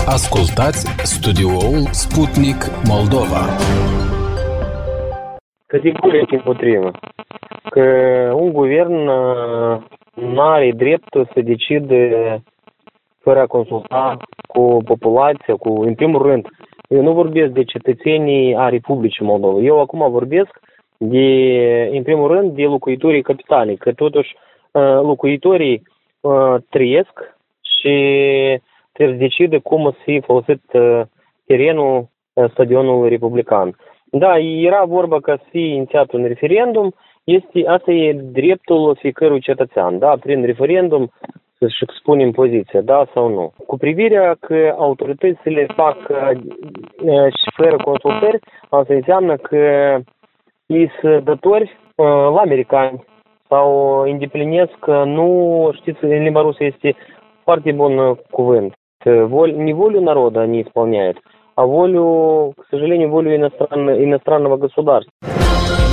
Ascultați studioul Sputnik Moldova. Categoric împotrivă. Că un guvern nu are dreptul să decide fără a consulta cu populația, în primul rând. Eu nu vorbesc de cetățenii a Republicii Moldova. Eu acum vorbesc în primul rând, de locuitorii capitalei. Că totuși locuitorii trăiesc și trebuie să decide cum o să fie folosit terenul stadionului republican. Da, era vorba că să fie inițiat un referendum, asta e dreptul fiecărui cetățean, da, prin referendum să-și expunem poziția, da sau nu. Cu privirea că autoritățile fac și fără consultări, asta înseamnă că ei sunt datori la americani sau îndeplinesc, nu știți, în limba rusă este foarte bun cuvânt. Не волю народа они исполняют, а волю, к сожалению, волю иностранного государства.